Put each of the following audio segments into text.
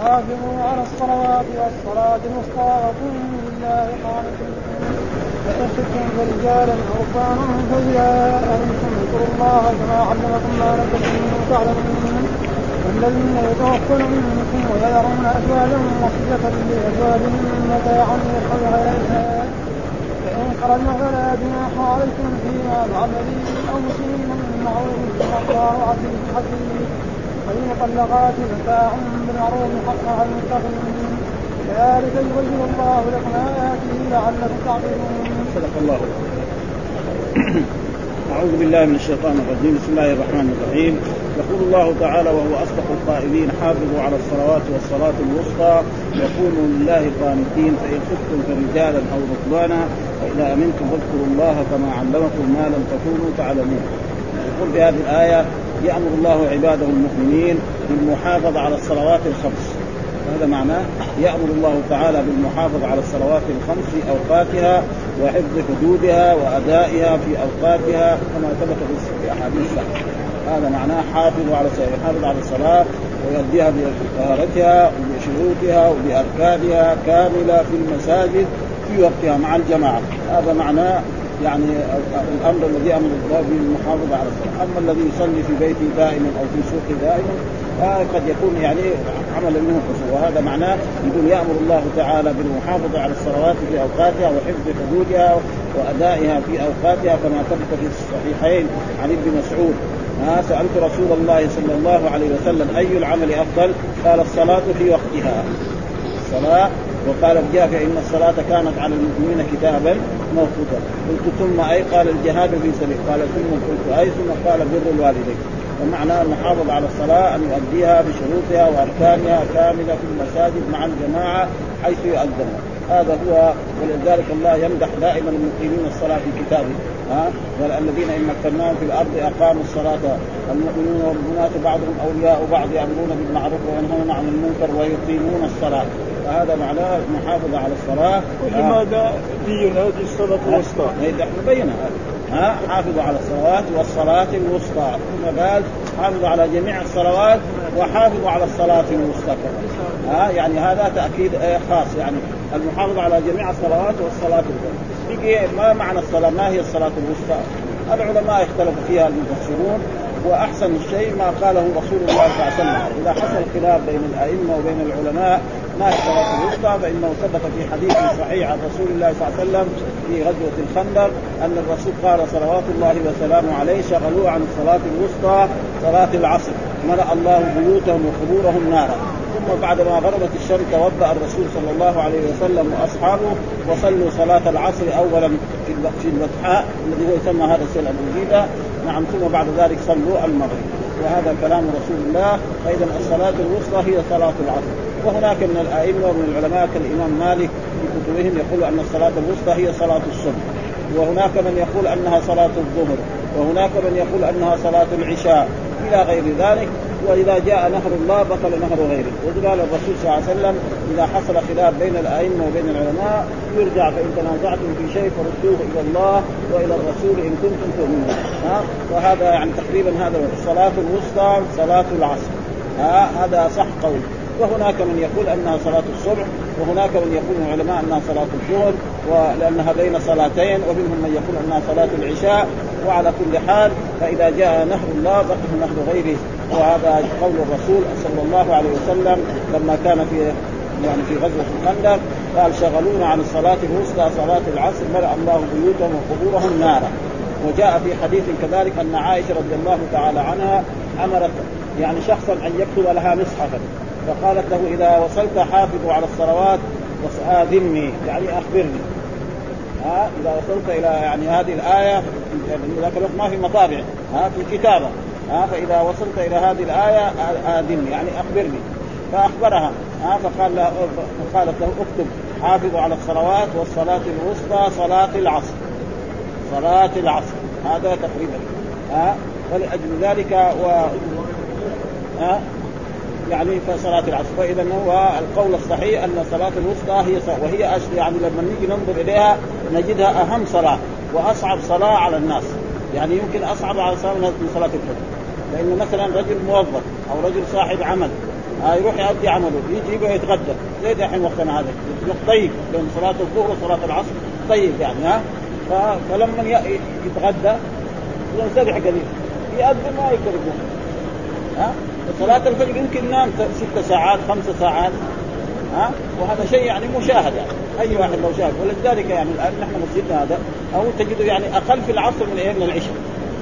حافظوا على الصلوات والصلاة الوسطى وقوموا لله قانتين فإن خفتم فرجالا أو ركبانا فإذا أمنتم اذكروا الله كما علمكم ما لم تكونوا تعلمون والذين يتوفون منكم ويذرون أزواجا وصية لأزواجهم متاعا للحول إليها فإن خرجنا فلا جناح عليكم فيما فعلن به أو مسلم من معروف وأخبار عزيز حكيم والمطلقات متاع بالمعروف حقا على المتقين كذلك يبين الله لكم آياته لعلكم تعقلون. صدق الله. أعوذ بالله من الشيطان الرجيم. بسم الله الرحمن الرحيم. يقول الله تعالى وهو أصدق القائلين حافظوا على الصلوات والصلاة الوسطى وقوموا لله قانتين فإن خفتم فرجالا أو ركبانا فإذا أمنتم فاذكروا الله كما علمكم ما لم تكونوا تعلمون. يقول في هذه الآية يأمر الله عباده المؤمنين بالمحافظة على الصلوات الخمس. هذا معناه يأمر الله تعالى بالمحافظة على الصلوات الخمس في أوقاتها وحفظ حدودها وأدائها في أوقاتها كما ثبت في أحاديث صحيحة. هذا معناه حافظ على الصلاة ويؤديها بطهارتها وبشروطها وبأركانها كاملة في المساجد في وقتها مع الجماعة. هذا معناه يعني الأمر الذي أمر الله بالمحافظة على الصلاة. أما الذي يصلي في بيته دائما أو في سوقه دائما قد يكون يعني عمل منه قصور. وهذا معناه يقول يأمر الله تعالى بالمحافظة على الصلوات في أوقاتها وحفظ حدودها وأدائها في أوقاتها كما ثبت في الصحيحين عن ابن مسعود سألت رسول الله صلى الله عليه وسلم أي العمل أفضل؟ قال الصلاة في وقتها. الصلاة وقال جاء إن الصلاة كانت على المؤمنين كتابا موقوتا. قلت ثم أي؟ قال الجهاد في سبيل. قال ثم قلت أي؟ ثم قال بر الوالدين. ومعنى المحافظة على الصلاة أن يؤديها بشروطها وأركانها كاملة في المساجد مع الجماعة حيث يؤذن. هذا هو. ولذلك الله يمدح دائما المقيمين الصلاة في كتابه والذين إن مكناهم في الأرض أقاموا الصلاة المؤمنون والمؤمنات بعضهم أولياء بعض يأمرون بالمعروف وينهون عن المنكر ويقيمون الصلاة. فهذا معناه المحافظة على الصلاة. ولماذا بين هذه الصلاة الوسطى؟ نحن بينها حافظوا على الصلوات والصلاة الوسطى. ثم قال حافظوا على جميع الصلوات وحافظوا على الصلاة الوسطى. يعني هذا تأكيد خاص. يعني المحافظة على جميع الصلوات والصلاة الوسطى. ما معنى الصلاة؟ ما هي الصلاة الوسطى؟ العلماء اختلفوا فيها المفسرون. وأحسن الشيء ما قاله رسول الله صلى الله عليه وسلم. إذا حصل خلاف بين الأئمة وبين العلماء ما هي الصلاة الوسطى فإنه ثبت في حديث صحيح عن رسول الله صلى الله عليه وسلم في غزوة الخندق أن الرسول قال صلوات الله وسلامه عليه شغلوا عن الصلاة الوسطى صلاة العصر ملأ الله بيوتهم وقبورهم نارا. ثم بعدما غربت الشمس توضأ الرسول صلى الله عليه وسلم وأصحابه وصلوا صلاة العصر أولا في البطحاء الذي هو يسمى هذا السيل الجديدة. نعم. ثم بعد ذلك صلوا المغرب. وهذا كلام رسول الله. فإذا الصلاة الوسطى هي صلاة العصر. وهناك من الأئمة ومن العلماء كالإمام مالك في كتبهم يقول أن الصلاة الوسطى هي صلاة الصبح. وهناك من يقول أنها صلاة الظهر. وهناك من يقول أنها صلاة العشاء إلى غير ذلك. وإذا جاء نهر الله بطل نهر غيره. وقال الرسول صلى الله عليه وسلم إذا حصل خلاف بين الأئمة وبين العلماء يرجع فإن تنازعتم في شيء فردوه إلى الله وإلى الرسول إن كنتم تؤمنون. وهذا يعني تقريبا هذا الصلاة الوسطى صلاة العصر. هذا صح قول. وهناك من يقول أنها صلاة الصبح. وهناك من يقول من العلماء أنها صلاة الظهر ولأنها بين صلاتين. ومنهم من يقول أنها صلاة العشاء. وعلى كل حال فإذا جاء نهر الله بطل نهر غيره. وهذا قول الرسول صلى الله عليه وسلم لما كان في غزوة الخندق قال شغلونا عن الصلاة الوسطى صلاة العصر ملأ الله بيوتهم وقبورهم نارا. وجاء في حديث كذلك أن عائشة رضي الله تعالى عنها أمرت يعني شخصا أن يكتب لها مصحفا فقالت له إذا وصلت حافظوا على الصلوات وآذني يعني أخبرني. إذا وصلت إلى يعني هذه الآية ذاك الوقت ما في مطابع في كتابة فإذا وصلت إلى هذه الآية آذني يعني أخبرني. فأخبرها فقالت له اكتب حافظوا على الصلوات والصلاة الوسطى صلاة العصر. صلاة العصر هذا تقريبا ولأجل ذلك يعني فصلاة العصر. فإذا هو القول الصحيح أن صلاة الوسطى هي وهي يعني لما نيجي ننظر إليها نجدها أهم صلاة وأصعب صلاة على الناس. يعني يمكن أصعب على صلاة من صلاة الفجر. لأن مثلا رجل موظف أو رجل صاحب عمل يروح يؤدي عمله، يجي يبغى يتغدى زي دحين وقتنا هذا طيب بين صلاة الظهر وصلاة العصر طيب يعني فلما يتغدى ينسرح قليل يؤذن ما يقدر صلاة الفجر يمكن نام 6 ساعات 5 ساعات وهذا شيء يعني مشاهد يعني أي واحد لو شاهد. ولذلك يعني الآن نحن مسجدنا هذا أو تجده يعني أقل في العصر من العشاء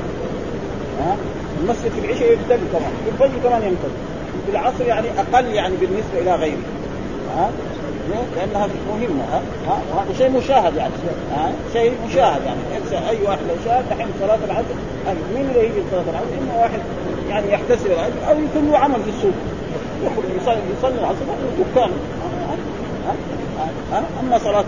المسجد في العشاء يمتد كمان في الفجر كمان يمتد في العصر يعني أقل يعني بالنسبة إلى غيره لأنها مهمة وهذا شيء مشاهد يعني شيء مشاهد يعني أي واحد لو شاهد دحين صلاة العصر مين اللي يجي صلاة العصر إما واحد يعني يحتسب الأجر أو يكون له عمل في السوق يخرج يصلي العصر دكان أما صلاة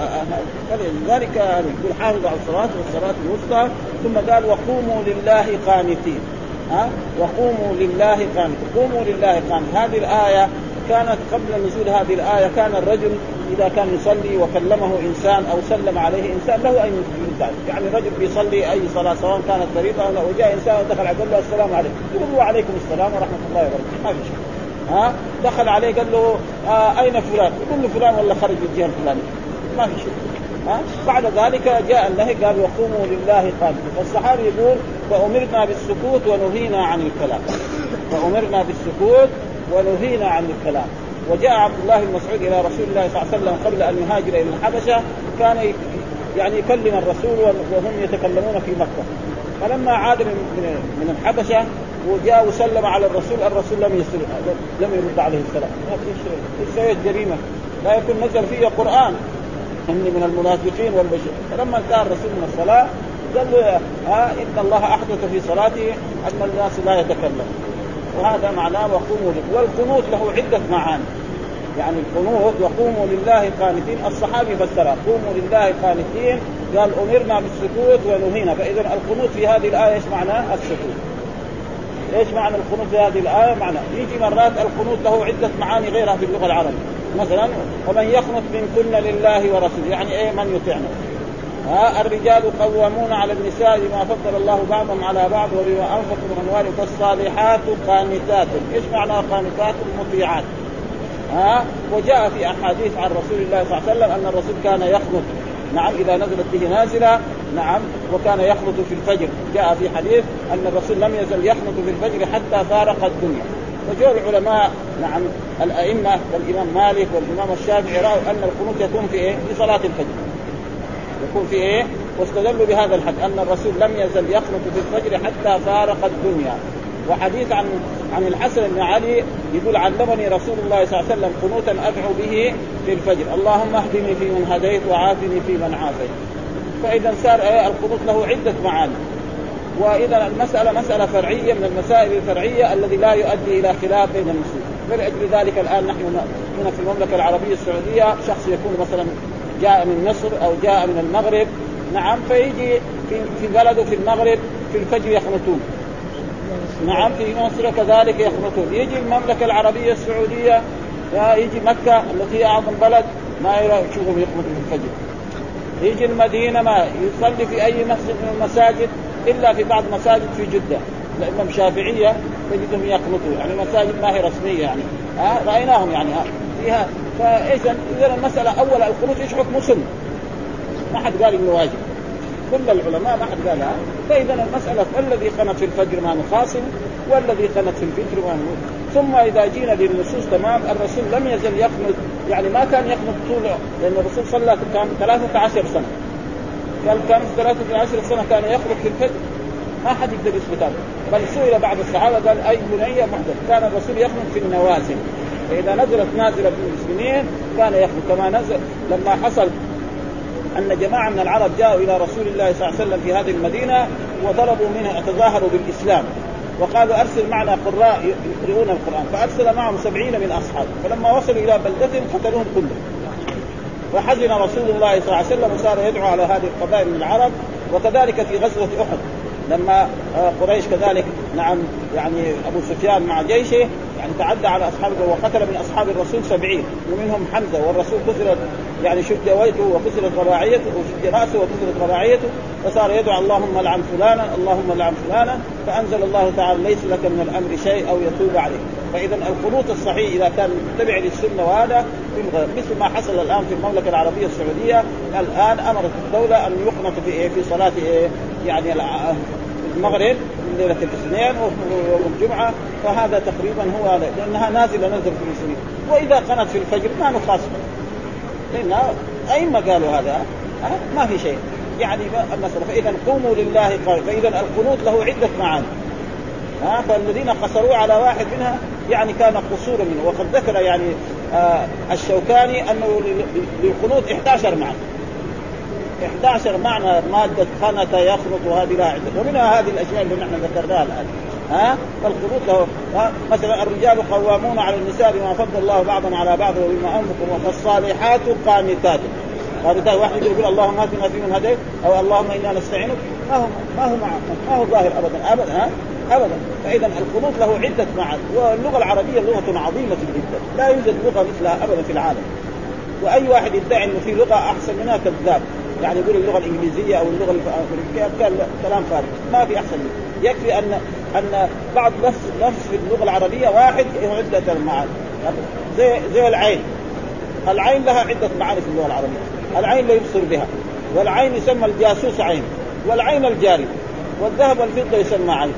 فلذلك يقول حافظوا على الصلاة والصلاة الوسطى. ثم قال وقوموا لله قانتين وقوموا لله قانتين. قوموا لله قانتين هذه الآية كانت قبل نزول هذه الآية كان الرجل إذا كان يصلي وكلمه إنسان أو سلم عليه إنسان له أن يرد يعني رجل بيصلي أي صلاة سواء كانت فريضة أو وجاء إنسان ودخل عليه قال له السلام عليكم يقول له وعليكم السلام ورحمة الله وبركاته ما في شيء دخل عليه قال له أين فلان يقول له فلان ولا خرج الجهة الفلانية ما في شيء بعد ذلك جاء النهي قال وقوموا لله قانتين. فالصحابي يقول فأمرنا بالسكوت ونهينا عن الكلام فأمرنا بالسكوت ونهينا عن الكلام. وجاء عبد الله بن مسعود إلى رسول الله صلى الله عليه وسلم قبل أن يهاجر إلى الحبشة كان يعني يكلم الرسول وهم يتكلمون في مكة. فلما عاد من الحبشة وجاء وسلم على الرسول لم يرد عليه السلام. إيش جريمة لا يكون نزل فيه قرآن إني من المنافقين والبشر. فلما انتهى الرسول من الصلاة قال له إن الله أحدث في صلاته أن الناس لا يتكلم. وهذا معناه وقوموا لله. والقنوت له عدة معاني يعني القنوت وقوموا لله قانتين. الصحابي فسرها قوموا لله قانتين قال أمرنا بالسكوت ونهينا. فإذا القنوت في هذه الآية إيش معناه السكوت. إيش معنى القنوت في هذه الآية؟ معنى يجي مرات القنوت له عدة معاني غيرها في اللغة العربية. مثلا ومن يقنط منكن لله ورسوله يعني إيه من يطيعنا. الرجال قوامون على النساء بما فضل الله بعضهم على بعض وبما أنفقوا من أموالهم فالصالحات قانتات. إيش معنى قانتات؟ مطيعات. وجاء في أحاديث عن رسول الله صلى الله عليه وسلم أن الرسول كان يقنط نعم إذا نزلت به نازلة نعم وكان يقنط في الفجر. جاء في حديث أن الرسول لم يزل يقنط في الفجر حتى فارق الدنيا. وجاء العلماء نعم الأئمة والإمام مالك والإمام الشافعي رأوا أن القنوت يكون في إيه؟ في صلاة الفجر يكون في إيه؟ واستدلوا بهذا الحديث أن الرسول لم يزل يقنط في الفجر حتى فارق الدنيا. وحديث عن الحسن بن علي يقول علمني رسول الله صلى الله عليه وسلم قنوتا أدعو به في الفجر اللهم اهدني في من هديت وعافني في من عافيت. فإذا صار القنوت له عدة معاني. وإذا المسألة مسألة فرعية من المسائل الفرعية الذي لا يؤدي إلى خلاف بين المسلمين. فلأجل ذلك الآن نحن هنا في المملكة العربية السعودية شخص يكون مثلا جاء من مصر أو جاء من المغرب نعم فيجي في بلده في المغرب في الفجر يقنطون نعم في مصر كذلك يقنطون. يجي المملكة العربية السعودية يجي مكة التي هي أعظم بلد ما يشوفهم يقنطون في الفجر. يجي المدينة ما يصلي في أي مسجد من المساجد إلا في بعض مساجد في جدة لأنهم شافعية تجدهم يقنطون يعني مساجد ما هي رسمية يعني رأيناهم يعني فيها. فإذا المسألة أول القنوت إيش حكم سنة ما حد قال إنه واجب كل العلماء ما حد قالها. فإذا المسألة الذي قنط في الفجر ما نخاصم والذي قنط في الفجر ما نقول. ثم إذا جينا للنصوص تمام الرسول لم يزل يقنط يعني ما كان يقنط طول لأن الرسول صلى كان 13 سنة كان 13 سنة كان يقنط في الفجر ما حد يقدر يثبت هذا. بل سئل بعض الصحابة قال أي بنية محدث كان الرسول يقنط في النوازل. فإذا نزلت نازلة بالمسلمين كان يقنط كما نزل لما حصل أن جماعة من العرب جاءوا إلى رسول الله صلى الله عليه وسلم في هذه المدينة وطلبوا منه يتظاهروا بالإسلام وقالوا أرسل معنا قراء يقرؤون القرآن. فأرسل معهم 70 من أصحابه. فلما وصلوا إلى بلدتهم قتلوهم كلهم. فحزن رسول الله صلى الله عليه وسلم وصار يدعو على هذه القبائل من العرب. وكذلك في غزوة أحد لما قريش كذلك نعم يعني أبو سفيان مع جيشه يعني تعدى على أصحابه وقتل من أصحاب الرسول 70 ومنهم حمزة والرسول كسرت يعني شج وجهه وكسرت رباعيته وشج رأسه وكسرت رباعيته فصار يدعو اللهم لعن فلانا اللهم لعن فلانا، فأنزل الله تعالى ليس لك من الأمر شيء أو يتوب عليه. فإذا القنوت الصحيح إذا كان متبع للسنة وهذا مثل ما حصل الآن في المملكة العربية السعودية. الآن أمرت الدولة أن يقنط في صلاة يعني المغرب من ليلة الاثنين ويوم الجمعة، فهذا تقريبا هو هذا، لأنها نازلة نزل في المسلمين. وإذا قنت في الفجر ما نخاصم، لأن أئمة قالوا هذا ما في شيء يعني المسألة. فإذا قوموا لله قال. فإذا القنوت له عدة معاني، فالذين قصروا على واحد منها يعني كان قصورا منه. وقد ذكر يعني الشوكاني أنه للقنوت 11 معنى، 11 معنى مادة خنت يخنط، وهذه لا عدة، ومنها هذه الأشياء اللي نحن ذكرناها الآن. فالقنوت له مثلا الرجال قوامون على النساء بما فضل الله بعضهم على بعض وبما أنفقوا، فالصالحات قانتات. هذا واحد يقول اللهم اهدنا فيمن هديت أو اللهم إنا نستعينك، ما هو ظاهر أبدا أبدا. فإذا القنوت له عدة معاني، واللغة العربية لغة عظيمة جدا، لا يوجد لغة مثلها أبدا في العالم. وأي واحد يدعي إنه في لغة أحسن منها كذاب، يعني يقول اللغة الإنجليزية أو اللغة الفرنسية كان كلام فارغ، ما في أحسن منه. يكفي أن بعض لفظ في اللغة العربية واحد عدة معاني، زي العين. العين لها عدة معاني في اللغة العربية. العين لا يبصر بها، والعين يسمى الجاسوس عين، والعين الجاري، والذهب والفضة يسمى عين.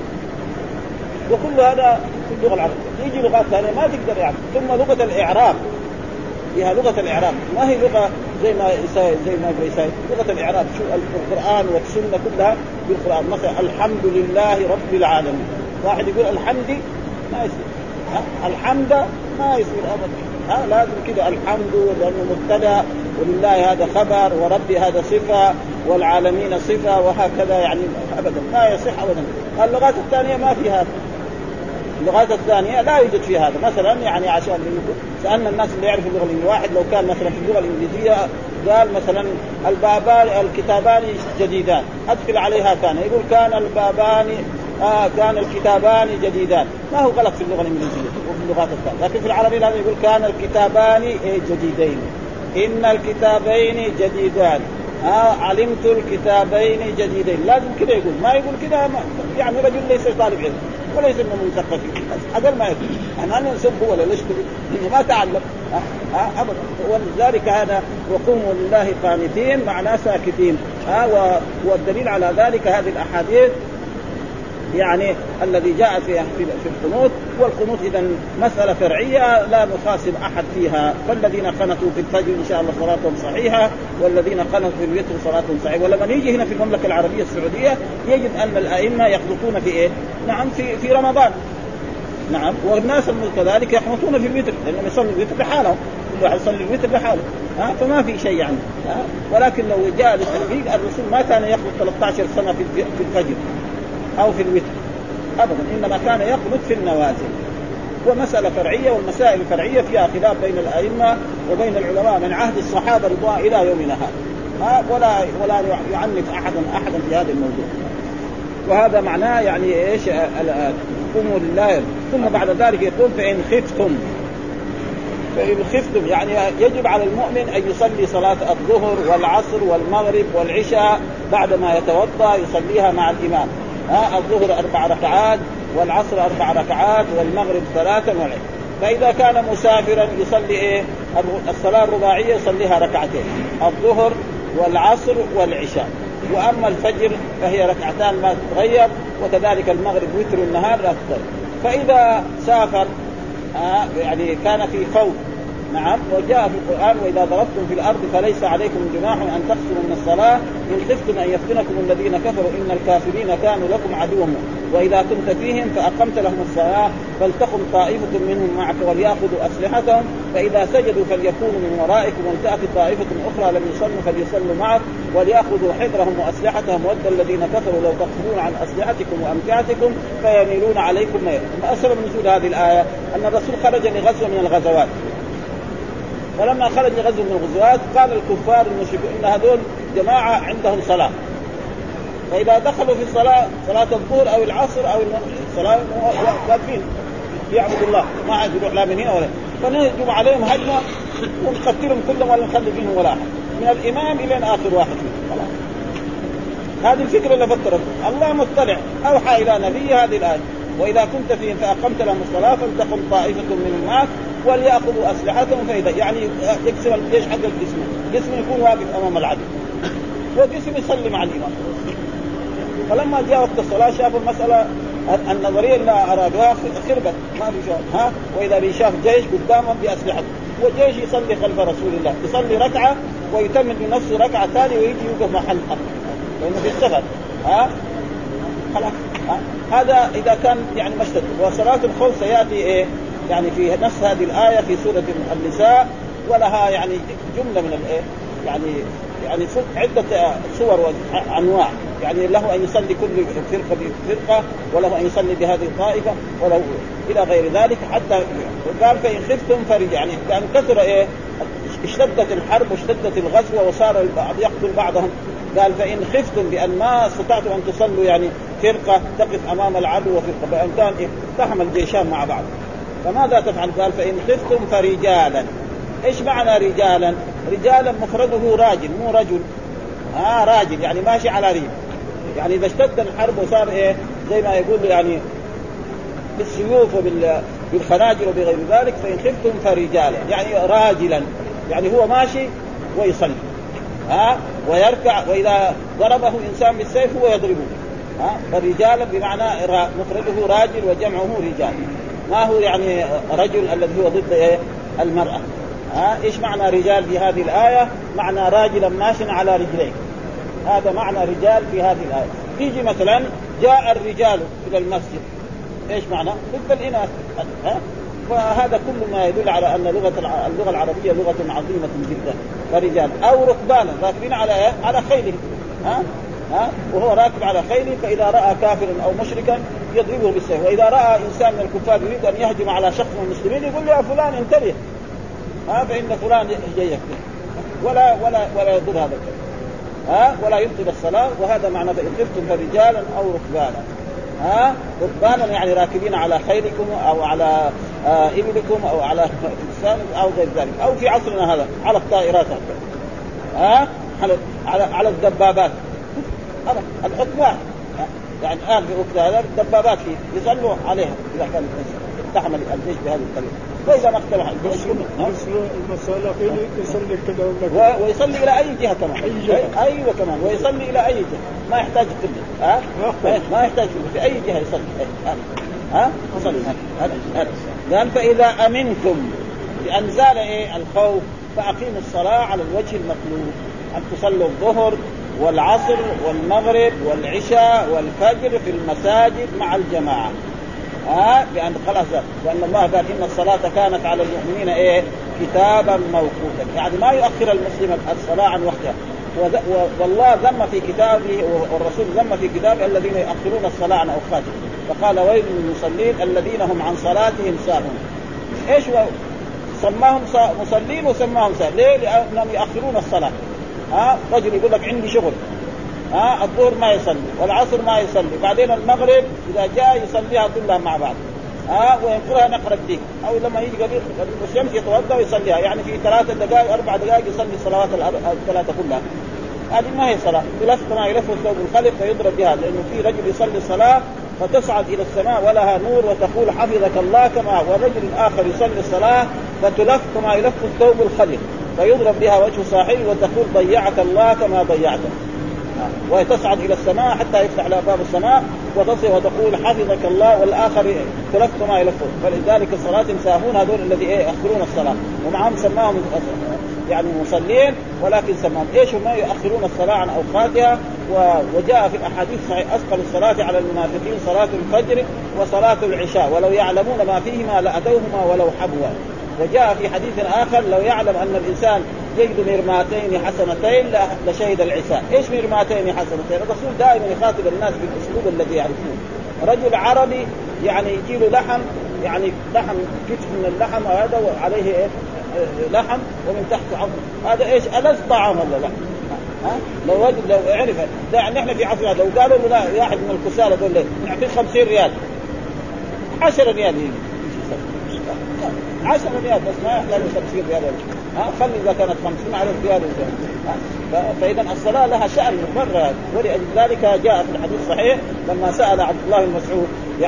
وكل هذا في اللغة العربية. يجي لغات ثانية ما تقدر يعني. ثم لغة الإعراب، فيها لغة الإعراب، ما هي لغة زي ما يساوي لغة الإعراب. شو القرآن والسنة كلها بالقرآن. مثلا الحمد لله رب العالمين، واحد يقول الحمد ما يصير، الحمد ما يصير أبدا. لازم كده الحمد لأنه مبتدأ، ولله هذا خبر، وربي هذا صفة، والعالمين صفة، وهكذا يعني أبدا ما يصح أبدا. اللغات الثانية ما في هذا، اللغات الثانية لا يوجد فيها هذا. مثلا يعني عشان سألنا الناس اللي يعرفوا اللغة الإنجليزية، واحد لو كان مثلا في اللغة الإنجليزية قال مثلا الكتابان جديدان، أدخل عليها كان، يقول كان البابان كان الكتابان جديدان. ما هو غلط في اللغة الإنجليزية وفي اللغات الثانية، لكن في العربية لازم يقول كان الكتابان جديدين، إن الكتابين جديدان، علمت الكتابين جديدين. لازم كده يقول، ما يقول كده يعني رجل ليس طالب علم وليس من مثقف، هذا ما يقول أنا نسبه ولا نشكره إنه ما تعلم أبدا. ولذلك هذا وقوموا لله قانتين معناه ساكتين. والدليل على ذلك هذه الأحاديث يعني الذي جاء في القنوت. والقنوت إذا مسألة فرعية لا نخاصم أحد فيها. فالذين قنتوا في الفجر إن شاء الله صلاتهم صحيحة، والذين قنتوا في الوتر صلاتهم صحيحة. ولما نيجي هنا في المملكة العربية السعودية يجد أن الأئمة يقنطون في إيه؟ نعم في رمضان، نعم، والناس كذلك يقنطون في الوتر، لأنهم يصلوا الوتر لحالهم، كل واحد يصلي الوتر لحاله، فما في شيء يعني. ولكن لو جاء للتنبيه الرسول ما كان يقنط 13 سنة في الفجر أو في الوتر أبدا، إنما كان يقنط في النوازل. ومسألة فرعية، والمسائل الفرعية فيها خلاف بين الأئمة وبين العلماء من عهد الصحابة رضوان إلى يومنا هذا، ولا يعنف أحدا في هذا الموضوع. وهذا معناه يعني إيش قوموا لله. ثم بعد ذلك يقول فإن خفتم يعني يجب على المؤمن أن يصلي صلاة الظهر والعصر والمغرب والعشاء بعدما يتوضأ يصليها مع الإمام. الظهر 4 ركعات، والعصر 4 ركعات، والمغرب 3 والعشاء. فإذا كان مسافرا يصلي الصلاة الرباعية يصليها 2 ركعتين، الظهر والعصر والعشاء. وأما الفجر فهي 2 ركعتان ما تتغير، وكذلك المغرب وتر النهار لا تتغير. فإذا سافر يعني كان في خوف، نعم، وجاء في القرآن وإذا ضربتم في الأرض فليس عليكم جناح أن تقصروا من الصلاة إن خفتم أن يفتنكم الذين كفروا إن الكافرين كانوا لكم عدوا. وإذا كنت فيهم فأقمت لهم الصلاة فلتقم طائفة منهم معك وليأخذوا أسلحتهم فإذا سجدوا فليكونوا من ورائكم ولتأتي طائفة أخرى لم يصلوا فليصلوا معك وليأخذوا حذرهم وأسلحتهم ود الذين كفروا لو تكفرون عن أسلحتكم وأمتعتكم فيميلون عليكم ميلا. سبب نزول هذه الآية أن الرسول خرج لغزوة من الغزوات، فلما خرج لغزوة من الغزوات قال الكفار المشركون إن هذول جماعة عندهم صلاة، فإذا دخلوا في الصلاة صلاة الظهر أو العصر أو الصلاة واقفين يعبدوا الله ما عاد يروح لا من هنا ولا، فنهجم عليهم هجمة ونقتلهم كلهم ولا نخلي فيهم ولا أحد من الإمام إلى آخر واحد فيهم. هذه الفكرة اللي فكرت الله مطلع أوحى إلى نبي هذه الآية وإذا كنت فيهم فأقمت لهم الصلاة فلتقم طائفة منهم معك وليأخذوا أسلحتهم فإذا يعني يقسم الجيش حق جسم يكون واقف أمام العدو وجسم يصلي مع الإمام. فلما جاء وقت الصلاة شافوا المسألة النظرية اللي أرادوها خربت ما في شيء وإذا بيشاف جيش قدامهم بأسلحته والجيش يصلي خلف رسول الله يصلي ركعة ويتمم بنفسه ركعة ثانية ويجي يوقف محل لأنه في السفر خلاص هذا إذا كان يعني مشتت. وصلاة الخوف سيأتي يعني في نفس هذه الآية في سورة النساء ولها يعني جملة من يعني عدة صور وأنواع يعني له أن يصلي كل فرقة بفرقة وله أن يصلي بهذه الطائفة وله إلى غير ذلك حتى قال فإن خفتم فرج يعني كان كثر اشتدت الحرب واشتدت الغزوة وصار البعض يقتل بعضهم قال فإن خفتم بأن ما استطعتم أن تصلوا يعني فرقة تقف أمام العدو وفرقة بأن كان اقتحم الجيشان مع بعض فماذا تفعل؟ قال فإن خفتم فرجالا. إيش معنى رجالا؟ رجالا مفرده راجل مو رجل راجل يعني ماشي على ريم يعني إذا اشتد الحرب وصار زي ما يقول يعني بالسيوف وبالخناجر وبغير ذلك فإن خفتم فرجالا يعني راجلا يعني هو ماشي ويصلي ويركع وإذا ضربه إنسان بالسيف هو يضربه فرجالا بمعنى مفرده راجل وجمعه رجال ما هو يعني رجل الذي هو ضد المرأة. إيش معنى رجال في هذه الآية؟ معنى راجلا ماشي على رجليه هذا معنى رجال في هذه الآية. يجي مثلا جاء الرجال إلى المسجد إيش معنى؟ ضد الإناث فهذا كل ما يدل على أن اللغة العربية لغة عظيمة جدا. فرجال أو ركبانا راكبين على خيله وهو راكب على خيله فإذا رأى كافرا أو مشركا يضربه بالسيف وإذا رأى إنسان من الكفار يريد أن يهجم على شخص من المسلمين يقول له يا فلان انتبه فإن فلان جايك ولا يضر هذا الكلام ولا يبطل الصلاة. وهذا معنى فإن خفتم فرجالا أو ركبانا ركبانا يعني راكبين على خيلكم أو على إبلكم أو على فرسان أو غير ذلك أو في عصرنا هذا على الطائرات على الدبابات الحكمات يعني الآن في وقت هذا الدبابات فيه يصلوا عليها إذا كان تحمل الجيش بهذه الطريقة وإذا ما اختلف الجيش المسألة يصلي كذا ويصلي إلى أي جهة كمان أيوة كمان ويصلي إلى أي جهة ما يحتاج قبلة ما يحتاج في أي جهة يصلي يصلي قال فإذا أمنتم بأن زال الخوف فأقيموا الصلاة على الوجه المطلوب أن تصلوا الظهر والعصر والمغرب والعشاء والفجر في المساجد مع الجماعة لأن خلاص لأن الله قال إن الصلاة كانت على المؤمنين كتابا موقوتا يعني ما يؤخر المسلم الصلاة عن وقتها والله ذم في كتابه والرسول ذم في كتابه الذين يؤخرون الصلاة عن أوقاتها فقال ويل للمصلين الذين هم عن صلاتهم ساهون. إيش سماهم مصلين وسماهم ساهون ليه؟ لأنهم يؤخرون الصلاة رجل يقول لك عندي شغل الظهر ما يصلي والعصر ما يصلي بعدين المغرب إذا جاء يصليها كلها مع بعض وينقرها نقر الدين أو لما يجي قبل الشمس يتوضأ ويصليها يعني في 3 دقائق 4 دقائق يصلي الصلوات الثلاثة كلها هذه ما هي صلاة يلف كما يلف الثوب الخلق فيضرب بها لأنه في رجل يصلي الصلاة فتصعد إلى السماء ولها نور وتقول حفظك الله كما ورجل آخر يصلي الصلاة فتلف كما يلف الثوب الخلق فيضرب بها وجه صاحبه وتقول ضيعك الله كما ضيعته وتصعد إلى السماء حتى يفتح لها باب السماء وتصل وتقول حفظك الله والآخر تلف كما يلفون. فلذلك الصلاة ساهون هذول الذي يأخرون الصلاة ومعهم سماهم يعني مصلين ولكن سماهم إيش هم يؤخرون الصلاة عن أوقاتها. وجاء في الأحاديث صحيح أثقل الصلاة على المنافقين صلاة الفجر وصلاة العشاء ولو يعلمون ما فيهما لأتوهما ولو حبوا. وجاء في حديث آخر لو يعلم أن الإنسان يجد مرماتين حسنتين لشهد العشاء. إيش مرماتين حسنتين؟ الرسول دائما يخاطب الناس بالأسلوب الذي يعرفون. رجل عربي يعني يجيله لحم يعني لحم كتف من اللحم هذا وعليه لحم ومن تحت عظم هذا إيش ألذ طعام ولا لا؟ لو وجد لو عرف يعني إحنا في عصرنا لو قالوا له لا واحد من الكسالى دول نعطيه 50 ريال 10 ريال 10 ريال بس ما يحتاج 50 ريال خلي إذا كانت 50 على الزيادة. فإذا الصلاة لها شأن مرة، ولأجل ذلك جاء في الحديث الصحيح لما سأل عبد الله بن مسعود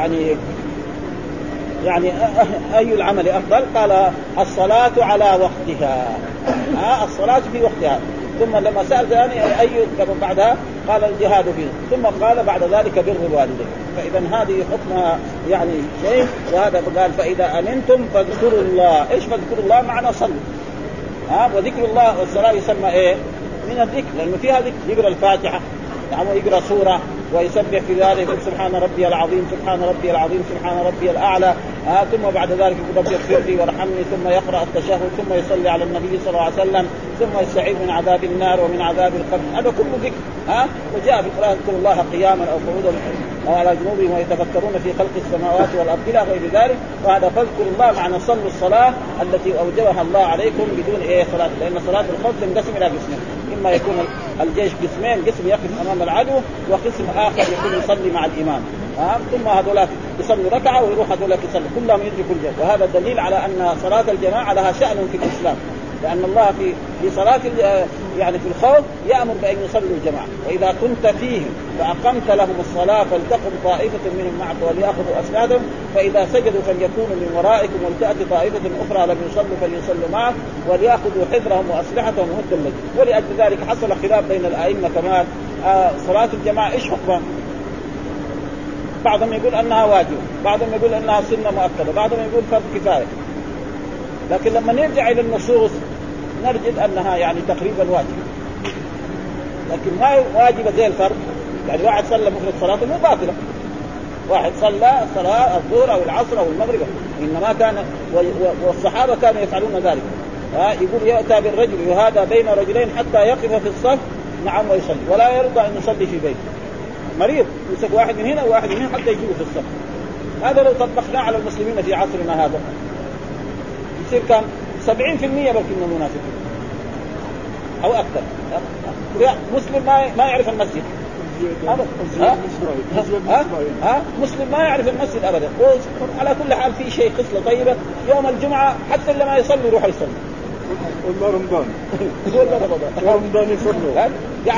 يعني أي العمل أفضل؟ قال الصلاة على وقتها، الصلاة في وقتها. ثم لما سأل ثاني أي بعدها؟ قال الجهاد فيه. ثم قال بعد ذلك بر الوالدين. فإذا هذه حكمها يعني شيء. وهذا قال فإذا أمنتم فاذكروا الله. إيش فاذكروا الله؟ معنى صلوا. وذكر الله والصلاة يسمى إيه؟ من الذكر، لأنه فيها ذكر. يقرأ الفاتحة يعني يقرأ سورة ويسبح في ذلك، يقول سبحان ربي العظيم سبحان ربي العظيم سبحان ربي الأعلى. ثم بعد ذلك يقول ربي اغفر لي وارحمني، ثم يقرأ التشهد، ثم يصلي على النبي صلى الله عليه وسلم، ثم يستعيذ من عذاب النار ومن عذاب القبر. هذا كله ذكر. وجاء في القرآن اذكروا الله قياما أو قعودا أو على جنوبهم ويتفكرون في خلق السماوات والأرض إلى غير ذلك. وهذا فاذكروا الله معنى صلوا الصلاة التي أوجبها الله عليكم بدون صلاة، لأن صلاة الخوف تنقسم إلى قسمين، إما يكون الجيش قسمين، قسم يقف أمام العدو وقسم آخر يكون يصلي مع الإمام. ثم هذولا يصلوا ركعة ويروح هذولا يصلوا، كلهم يدركوا الجيش. وهذا دليل على أن صلاة الجماعة لها شأن في الإسلام، لأن الله في صلاة يعني في الخوف يأمر بأن يصلوا الجماعة. وإذا كنت فيهم فأقمت لهم الصلاة فلتقم طائفة منهم معك وليأخذوا أسنادهم، فإذا سجدوا فليكونوا من ورائكم ولتأتي طائفة أخرى لم يصلوا فليصلوا معك وليأخذوا حذرهم وأسلحتهم وهد الليل. ولأجل ذلك حصل خلاف بين الأئمة كمان. صلاة الجماعة إيش حكمها؟ بعضهم يقول أنها واجب، بعضهم يقول أنها سنة مؤكدة، بعضهم يقول فرض كفاية. لكن لما نرجع إلى النصوص نجد أنها يعني تقريبا واجب، لكن ما واجبة زي الفرض. يعني واحد صلى مفرد صلاة مو باطلة، واحد صلى صلاة الظهر أو العصر أو المغرب، إنما كان والصحابة كانوا يفعلون ذلك. يقول يأتى بالرجل وهذا بين رجلين حتى يقف في الصف نعم ويصلي، ولا يرضى أن يصلي في بيته. مريض يمسك واحد من هنا وواحد من هنا حتى يجيبه في الصف. هذا لو طبقناه على المسلمين في عصرنا هذا يصير كان 70% بل من المنافقين أو أكثر. مسلم ما يعرف المسجد مسلم ما يعرف المسجد أبدا. على كل حال في شيء خصلة طيبة، يوم الجمعة حتى اللي ما يصلي يروح يصلي. رمضان يصلوا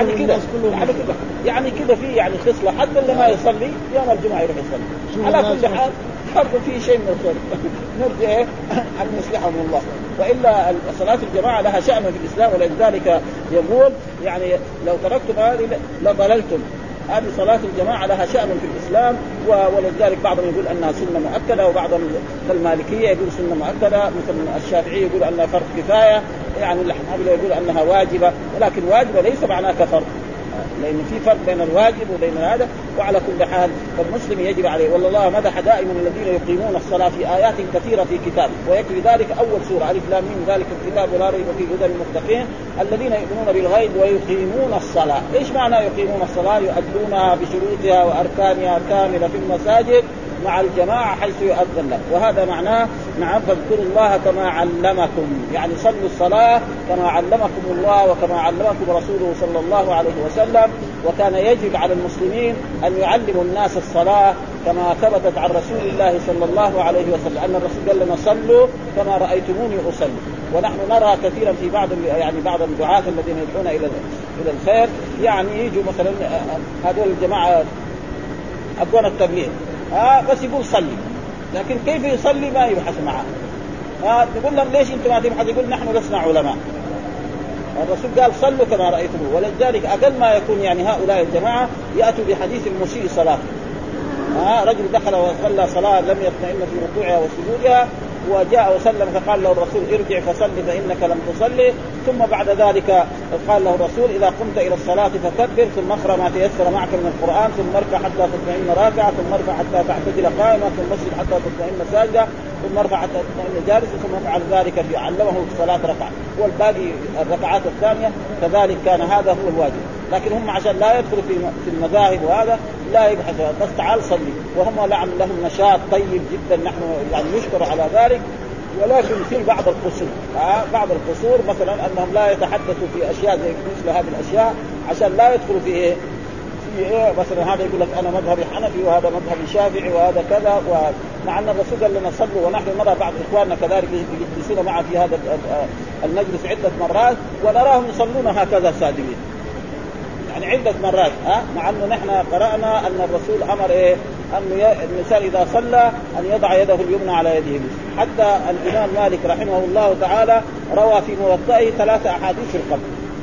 يعني كده في يعني خصلة، حتى اللي ما يصلي يوم الجمعة يروح يصلي. على كل حال برضو في شيء من الخير نرجع أن نصلحهم الله. وإلا صلاة الجماعة لها شأن في الإسلام، ولذلك يقول يعني لو تركتم هذه لضللتم. هذه صلاة الجماعة لها شأن في الإسلام، ولذلك بعضهم يقول أنها سنة مؤكدة، وبعضهم المالكية يقول سنة مؤكدة، مثل الشافعي يقول أنها فرض كفاية، يعني الحنابلة يقول أنها واجبة. ولكن واجبة ليس معناها كفرض، لأن في فرق بين الواجب وبين هذا. وعلى كل حال فالمسلم يجب عليه. والله مدح دائما الذين يقيمون الصلاة في آيات كثيرة في كتابه، ويكفي ذلك أول سورة ألف لام ميم ذلك الكتاب لا ريب فيه هدى للمتقين الذين يؤمنون بالغيب ويقيمون الصلاة. إيش معنى يقيمون الصلاة؟ يؤدونها بشروطها وأركانها كاملة في المساجد مع الجماعة حيث يؤذن له. وهذا معناه نعم فاذكروا الله كما علمكم، يعني صلوا الصلاة كما علمكم الله وكما علمكم رسوله صلى الله عليه وسلم. وكان يجب على المسلمين أن يعلموا الناس الصلاة كما ثبتت عن رسول الله صلى الله عليه وسلم، أن الرسول قال لنا صلوا كما رأيتموني أصلي. ونحن نرى كثيرا في بعض الدعاة الذين يدعون إلى الخير، يعني يجوا مثلا هذول الجماعة أبوان التبليغ بس يقول صلي، لكن كيف يصلي ما يبحث معه. تقول لهم ليش انتم ما تبحث؟ يقول نحن لسنا علماء. الرسول قال صلوا كما رأيتموه. ولذلك أقل ما يكون يعني هؤلاء الجماعة يأتوا بحديث المسيء صلاة. رجل دخل وصلى صلاة لم يطمئن في ركوعها وسجودها، وجاء وسلم فقال له الرسول ارجع فصل فإنك لم تصلي. ثم بعد ذلك قال له الرسول إذا قمت إلى الصلاة فكبر، ثم اقرأ ما تيسر معك من القرآن، ثم اركع حتى تطمئن راكعة، ثم ارفع حتى تعتدل قائمة، ثم اسجد حتى تطمئن ساجدة، ثم ارفع حتى تطمئن جالسا، ثم افعل ذلك. علمه الصلاة ركعة، والباقي الركعات الثانية كذلك كان. هذا هو الواجب. لكن هم عشان لا يدخلوا في المذاهب وهذا لا يبحثوا، بس تعال صلي. وهم لهم نشاط طيب جدا، نحن يعني نشكر على ذلك. ولكن في بعض القصور بعض القصور مثلا أنهم لا يتحدثوا في أشياء زي مثل هذه الأشياء عشان لا يدخلوا في إيه مثلا هذا يقول لك أنا مذهبي حنفي وهذا مذهبي شافعي وهذا كذا. مع أن الرسول قال لنا صلوا، ونحن نرى بعض إخواننا كذلك يجلسون معه في هذا المجلس عدة مرات ونراهم يصلون هكذا ساجدين يعني عدة مرات مع أنه نحن قرأنا أن الرسول أمر أن الإنسان إذا صلى أن يضع يده اليمنى على يده اليسرى. حتى الإمام مالك رحمه الله تعالى روى في موطئه 3 أحاديث في القبر،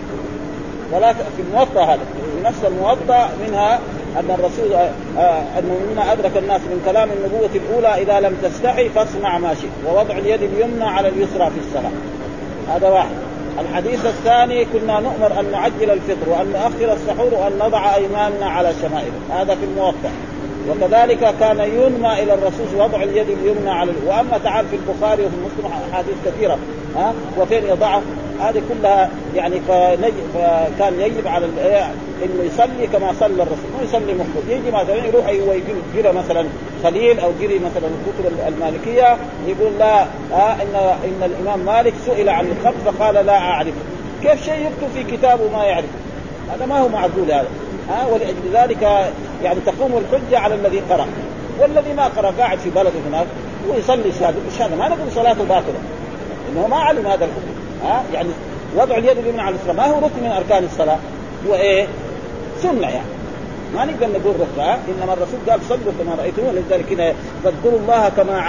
3 في الموطأ هذا في نفس الموطأ، منها أن الرسول أنه مما أدرك الناس من كلام النبوة الأولى إذا لم تستحي فاصنع ما شئت، ووضع اليد اليمنى على اليسرى في الصلاة. هذا واحد. الحديث الثاني كنا نؤمر أن نعجل الفطر وأن نؤخر السحور وأن نضع أيماننا على شمائله، هذا في الموطأ. وكذلك كان ينمى إلى الرسول وضع اليد اليمنى على وأما تعال في البخاري وفي مسلم حديث كثيرة وفين يضعه، هذه كلها يعني كان يجب على إنه يصلي كما صلى الرسول، ما يصلي مخطوط. يجي مثلا يروح يقرأ مثلا خليل أو يقرأ مثلا الكتب المالكية يقول لا إن الإمام مالك سئل عن الخط فقال لا أعرف. كيف شيء يكتب في كتابه ما يعرف؟ هذا ما هو معقول هذا. ولأجل ذلك يعني تقوم الحجة على الذي قرأ، والذي ما قرأ قاعد في بلده هناك ويصلي شهادة ما نقول صلاته باطلة إنه ما علم هذا الحكم. يعني وضع اليد اليمنى على اليسرى ما هو ركن من أركان الصلاة، هو سنة يعني ما نقدر نقول ركن. إنما الرسول قال صلوا كما رأيتموه، لذلك هنا فاذكروا الله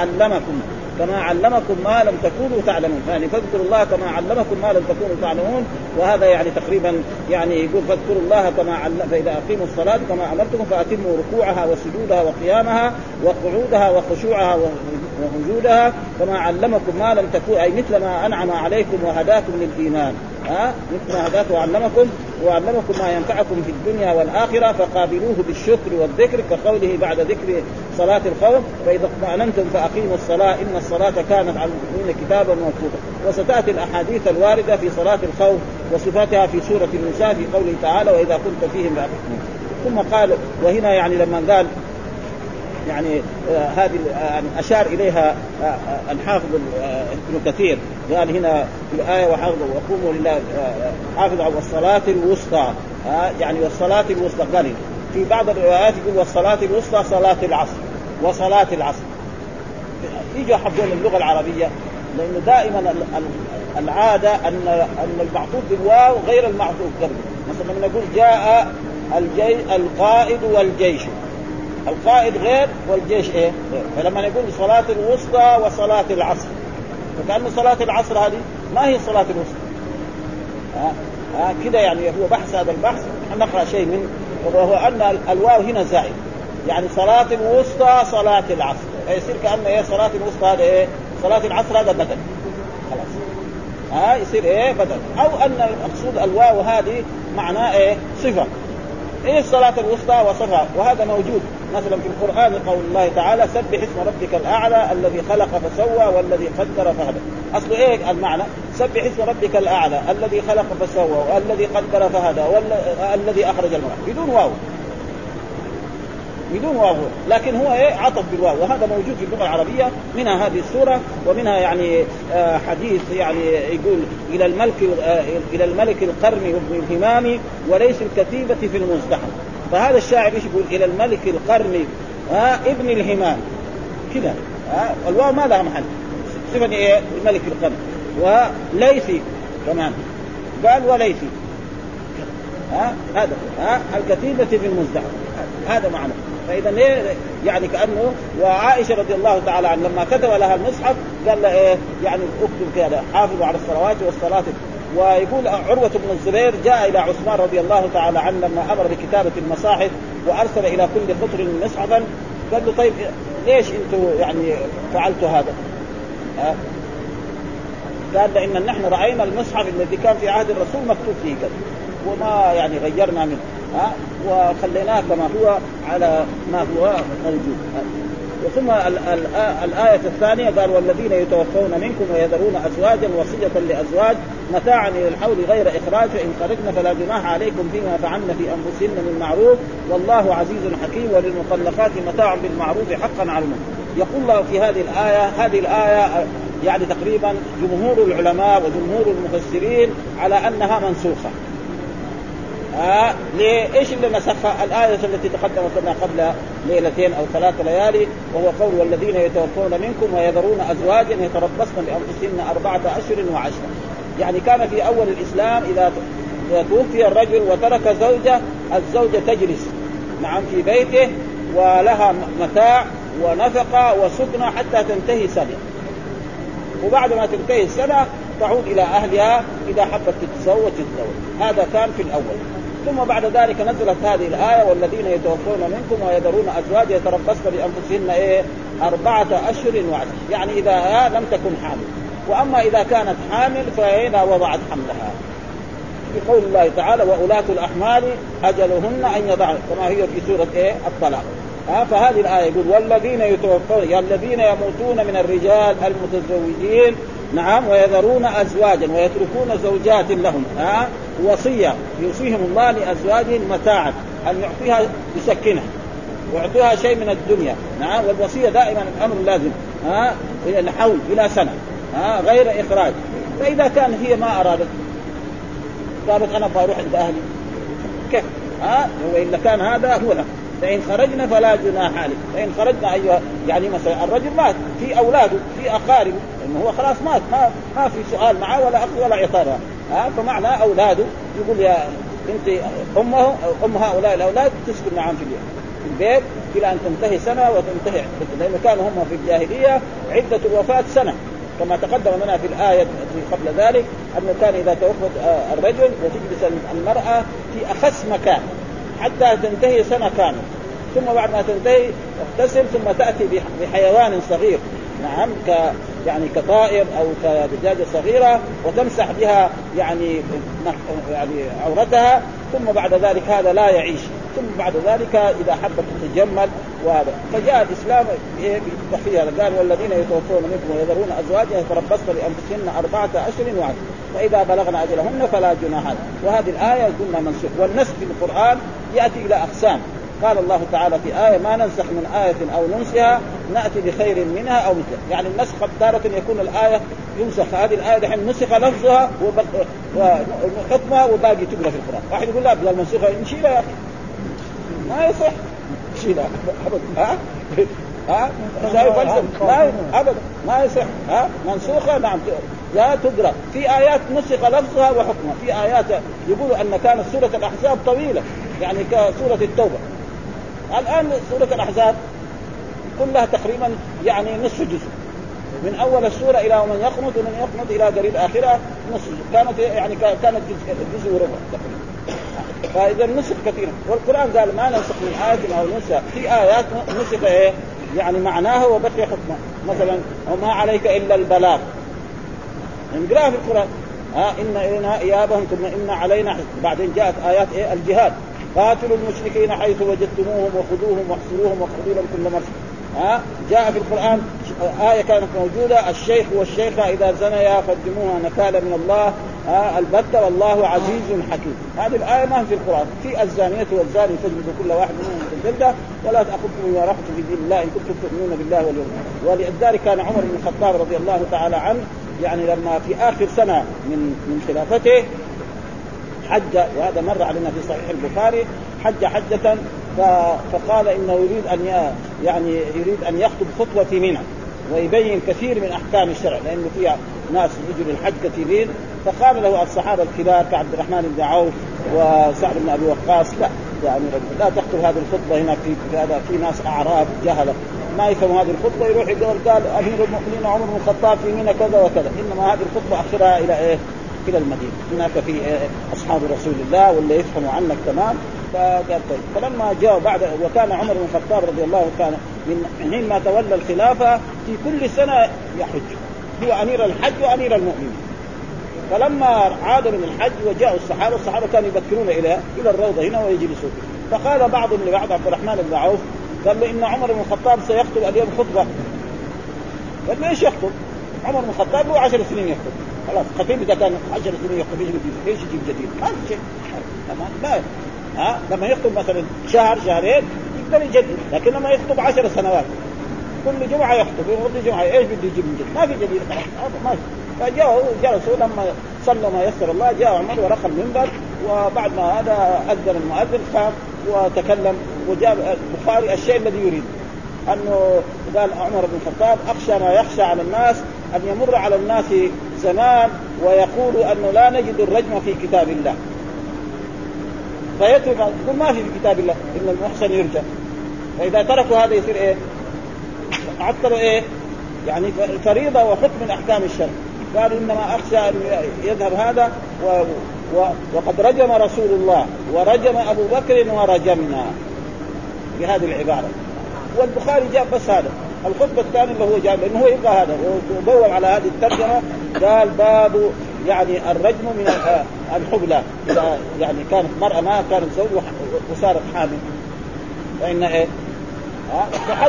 كما علمكم ما لم تكونوا تعلمون. يعني فاذكروا الله كما علمكم ما لم تكونوا تعلمون، وهذا يعني تقريبا يعني يقول فاذكروا الله كما فإذا أقيموا الصلاة كما أمرتكم فأتموا ركوعها وسجودها وقيامها وقعودها وخشوعها ووجودها كما علمكم ما لم تكونوا، أي مثل ما أنعم عليكم وهداكم للإيمان. مثل ما هداكم وعلمكم ما ينفعكم في الدنيا والآخرة فقابلوه بالشكر والذكر، كقوله بعد ذكر صلاة الخوف فإذا اطمأننتم فأقيموا الصلاة إن الصلاة كانت على المؤمنين كتابا موقوتا. وستأتي الأحاديث الواردة في صلاة الخوف وصفاتها في سورة النساء في قوله تعالى وإذا كنت فيهم فأقيموا. ثم قال وهنا يعني لما قال يعني هذه يعني أشار إليها الحافظ ابن كثير قال هنا في الآية وحافظوا وقوموا لله حافظوا والصلاة الوسطى، يعني والصلاة الوسطى. قال في بعض الروايات يقول والصلاة الوسطى صلاة العصر وصلاة العصر. يجوا حقون اللغة العربية لأنه دائما العادة أن المعطوف بالواو غير المعطوف قبل. مثلا نقول جاء القائد والجيش، القائد غير والجيش غير. فلما نقول صلاة الوسطى وصلاة العصر فكأن صلاة العصر هذه ما هي صلاة الوسطى. كده يعني هو بحث هذا البحث نقرأ شيء منه، وهو أن الواو هنا زائد، يعني صلاة الوسطى صلاة العصر يصير كأنه صلاة الوسطى هذا صلاة العصر هذا بدل خلاص يصير بدل. أو أن المقصود الواو هذه معناه صفة الصلاة الوسطى وصفة، وهذا موجود مثلا في القرآن قول الله تعالى سبح اسم ربك الأعلى الذي خلق فسوى والذي قدر فهدى. أصل المعنى سبح اسم ربك الأعلى الذي خلق فسوى والذي قدر فهدى والذي أخرج الماء بدون واو، لكن هو عطف بالواو، وهذا موجود في اللغة العربية. منها هذه السورة ومنها يعني حديث يعني يقول إلى الملك القرن وابن الهمام وليس الكتيبة في المزدحم. فهذا الشاعر يقول إلى الملك القرن ابن الهمام كده الواو ما لها محل صفة الملك القرن. وليسي كمان قال وليسي هذا الكتيبة في المزدحم هذا معنى. فإذا يعني كأنه وعائشة رضي الله تعالى عنها لما كتب لها المصحف قال له يعني اكتب كذا حافظوا على الصلوات والصلاة. ويقول عروة بن الزبير جاء إلى عثمان رضي الله تعالى عنه لما أمر بكتابة المصاحف وأرسل إلى كل قطر مصحفا قال له طيب ليش أنتوا يعني فعلتوا هذا؟ قال لأن نحن رأينا المصحف الذي كان في عهد الرسول مكتوب فيه كذا وما يعني غيرنا منه وخليناه كما هو على ما هو موجود. ثم الآية الثانية قال والذين يتوفون منكم ويذرون أزواجا وصية لأزواج متاعا إلى الحول غير إخراج فإن خرجن فلا جناح عليكم فيما فعلن في أنفسهن من معروف والله عزيز حكيم وللمطلقات متاع بالمعروف حقا على المؤمنين. يقول الله في هذه الآية يعني تقريبا جمهور العلماء وجمهور المفسرين على أنها منسوخة. ليه؟ إيش اللي نسخ الآية التي تقدمت قبل ليلتين أو 3 ليالي وهو قول والذين يتوفون منكم ويذرون أزواجا يتربصن بأنفسهن 4 أشهر و10. يعني كان في أول الإسلام إذا توفي الرجل وترك زوجة، الزوجة تجلس نعم في بيته ولها متاع ونفقة وسكنة حتى تنتهي سنة، وبعد ما تنتهي السنة تعود إلى أهلها إذا حبت تتزوج. هذا كان في الأول. ثم بعد ذلك نزلت هذه الآية: والذين يتوفون منكم ويذرون أزواج يتربصن بأنفسهن 4 أشهر وعشرة، يعني إذا لم تكن حامل. وأما إذا كانت حامل فإذا وضعت حملها، في قول الله تعالى: وأولاة الأحمال أجلهن أن يضعن، كما هي في سورة الطلاق. فهذه الآية يقول: والذين يتوفون، يعني الذين يموتون من الرجال المتزوجين نعم ويذرون أزواجا ويتركون زوجات لهم وصية يوصيهم الله لأزواجهم متاعا، أن يعطيها يسكنها ويعطيها شيء من الدنيا نعم. والوصية دائما الأمر لازم الحول إلى سنة غير إخراج. فإذا كان هي ما أرادت قالت أنا بروح عند أهلي كيف وإلا كان هذا هو له. فإن خرجنا فلا جناح عليه. فإن خرجنا أيها يعني مثلا الرجل مات في أولاده في أقاربه إنه هو خلاص مات ما في سؤال معه ولا أخذ ولا عطاء فمعنى أولاده يقول يا أنت أم هؤلاء الأولاد تسكن معهم في البيت إلى أن تنتهي سنة وتنتهي عدة، لأنه كانوا هم في الجاهلية عدة الوفاة سنة، كما تقدم لنا في الآية قبل ذلك أنه كان إذا توفت الرجل وتجلس المرأة في أخص مكان حتى تنتهي سنة كاملة، ثم بعد ما تنتهي تغتسل ثم تأتي بحيوان صغير نعم يعني كطائر أو كدجاجة صغيرة وتمسح بها يعني عورتها، ثم بعد ذلك هذا لا يعيش، ثم بعد ذلك إذا حبت تتجمل وهذا. فجاء الإسلام بتخفيف هذا، قال: والذين يتوفون منكم ويذرون أزواجا يتربصن بأنفسهن 4 أشهر وعشرة فإذا بلغن أجلهن فلا جناح عليهن. وهذه الآية قلنا منسوخ. والنسخ في القرآن يأتي إلى أقسام. قال الله تعالى في آية: ما ننسخ من آية أو ننسها نأتي بخير منها أو مثلها. يعني النسخ تارة يكون الآية ينسخ، هذه الآية دحين نسخ لفظها وحكمها وباقي تقرأ في القرآن. واحد يقول لا بدل المنسوخة نشيلها يا أخي، ما يصح نشيلها أبدا شايف لا أبدا ما يصح منسوخة نعم لا تقرأ. في آيات نسخ لفظها وحكمها، في آيات يقولوا أن كانت سورة الأحزاب طويلة يعني كسورة التوبة، الآن سورة الأحزاب كلها تقريبا يعني نصف جزء، من أول السورة إلى ومن يقنط ومن يقنط إلى قريب آخرها نصف كانت يعني كانت جزء وربع تقريبا. فإذا نسخ كثيرا. والقرآن قال: ما ننسخ من آية أو ننسى. في آيات نسخ يعني معناها وبقي حكمها، مثلا: وما عليك إلا البلاغ، نقرأها في القرآن إن إلينا إيابهم ثم إن علينا. بعدين جاءت آيات الجهاد: قاتلوا المشركين حيث وجدتموهم وخذوهم واحصروهم واقعدوا لهم كل مرصد. جاء في القرآن آية كانت موجودة: الشيخ والشيخة إذا زنيا فارجموها نكالا من الله البتة والله عزيز حكيم. هذه الآية ما في القرآن. في الزانية والزاني فاجلدوا كل واحد منهم بالجلدة ولا تأخذكم بما رأفتم في دين الله إن كنتم تؤمنون بالله واليوم. ولذلك كان عمر بن الخطاب رضي الله تعالى عنه يعني لما في آخر سنة من خلافته حج، وهذا مر علينا في صحيح البخاري، حج حجة فقال إنه يريد أن يريد أن يخطب خطوة في منى ويبين كثير من أحكام الشرع، لأنه فيها ناس يجوا للحج كثيرين. فقال له الصحابة الكبار كعبد الرحمن بن عوف وسعد بن أبي وقاص: لا يعني لا تخطب هذه الخطبة هنا في هذا، في ناس أعراب جهلة ما يفهموا هذه الخطبة، يروح يقول قال أمير المؤمنين عمر بن الخطاب في منى كذا وكذا، إنما هذه الخطبة أخرها إلى إلى المدينة، هناك في أصحاب رسول الله واللي يفهموا عنك تمام. فقال طيب. فلما جاء بعد، وكان عمر بن الخطاب رضي الله كان من حين ما تولى الخلافة في كل سنة يحج، هو أمير الحج وأمير المؤمنين. فلما عاد من الحج وجاءوا الصحابة كانوا يبكرون إلى الروضة هنا ويجلسون. فقال بعضهم لبعض عبد الرحمن بن عوف قال له: إن عمر بن الخطاب سيخطب اليوم خطبة. قال له: إيش يخطب؟ عمر بن الخطاب له 10 سنين يخطب، خلاص خطيب إذا كان 10 سنين يخطب إيش يجيب جديد؟ ما في شيء. لا لما يخطب مثلا شهر شهرين يقدر يجدد، لكن لما يخطب 10 سنوات كل جمعة يخطب كل جمعة إيش بده يجيب من جديد؟ ما في جديد ما في. فجاءوا جلسوا لما صلوا ما يسر الله، جاء عمر ورقى المنبر، وبعد ما هذا أذن المؤذن قام وتكلم وجاب البخاري الشيء الذي يريد، أنه قال عمر بن الخطاب: أخشى ما يخشى على الناس أن يمر على الناس زمان ويقولوا أنه لا نجد الرجم في كتاب الله، فيترك يقول ما في كتاب الله إن المحسن يرجم، فإذا تركوا هذا يصير إيه؟ عطلوا إيه؟ يعني فريضة وحكم من أحكام الشرع. قال إنما أخشى أن يذهب هذا وقد رجم رسول الله ورجم أبو بكر ورجمنا بهذه العبارة. والبخاري جاب بس هذا الخطبة الثانية اللي هو جاب إنه هو يبقى هذا وبوب على هذه الترجمة. قال باب يعني الرجم من الحبلى، إذا يعني كانت مرأة ما كانت زوج وصارت حامل فإن إيه فحد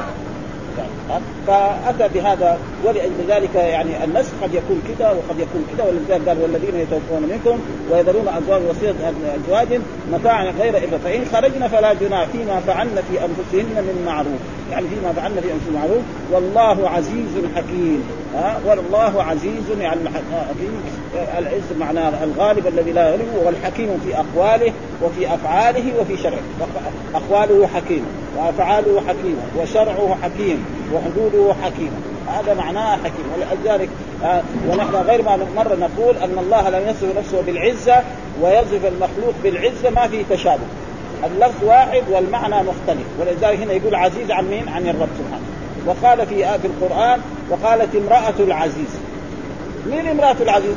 فأتى بهذا. ولأجل ذلك يعني النسخ قد يكون كذا وقد يكون كذا، ولذلك قال والذين يتوفون منكم ويذرون أزواج وصية أزواج متاعا غير إبرة فإن خرجنا فلا جناح فيما فعلن في أنفسهن من معروف، يعني فيما فعلن في أنفسهن معروف والله عزيز حكيم. والله عزيز يعني حكيم، العز معناه الغالب الذي لا يغلب، والحكيم في أقواله وفي أفعاله وفي شرعه. أقواله حكيم وأفعاله حكيم وشرعه حكيم وحدوده حكيم، هذا معناه حكيم. ولذلك ونحن غير ما مرة نقول أن الله لم يصف نفسه بالعزة ويصف المخلوق بالعزة ما في تشابه، اللفظ واحد والمعنى مختلف. ولذلك هنا يقول عزيز عن مين؟ عن الرب سبحانه. وقال في القرآن وقالت امرأة العزيز. مين امرأة العزيز؟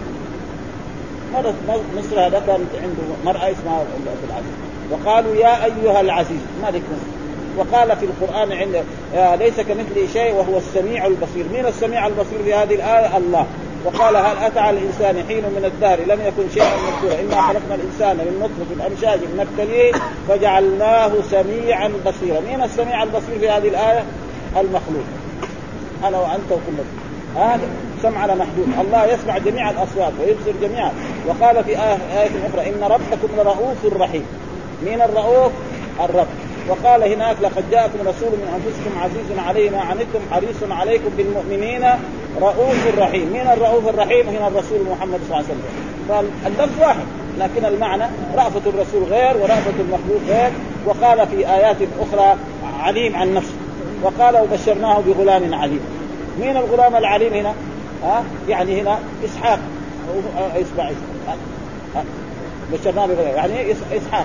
مرة مصر هذا كانت عنده مرأة اسمها العزيز، وقالوا يا أيها العزيز مالك مصر. وقال في القرآن عند ليس كمثله شيء وهو السميع البصير. من السميع البصير في هذه الآية؟ الله. وقال هل أتى على الإنسان حين من الدهر لم يكن شيئا مذكورا إنا خلقنا الإنسان من نطفة أمشاج نبتليه فجعلناه سميعا بصيرا. من السميع البصير في هذه الآية؟ المخلوق، أنا وأنت وكل هذا سمعنا محدود. الله يسمع جميع الأصوات ويبصر جميعا. وقال في آية أخرى إن ربكم لرؤوف رحيم. من الرؤوف؟ الرب. وقال هناك لقد جاءكم رسول من أنفسكم عزيز عليه ما عنتم حريص عليكم بالمؤمنين رؤوف رحيم. من الرؤوف الرحيم هنا الرسول محمد صلى الله عليه وسلم. فاللفظ واحد لكن المعنى رأفة الرسول غير ورأفة المخلوق غير. وقال في آيات أخرى عليم عن نفسه. وقال وبشرناه بغلام عليم. من الغلام العليم هنا؟ يعني هنا إسحاق إسماعيل بشرناه بغلام يعني إسحاق.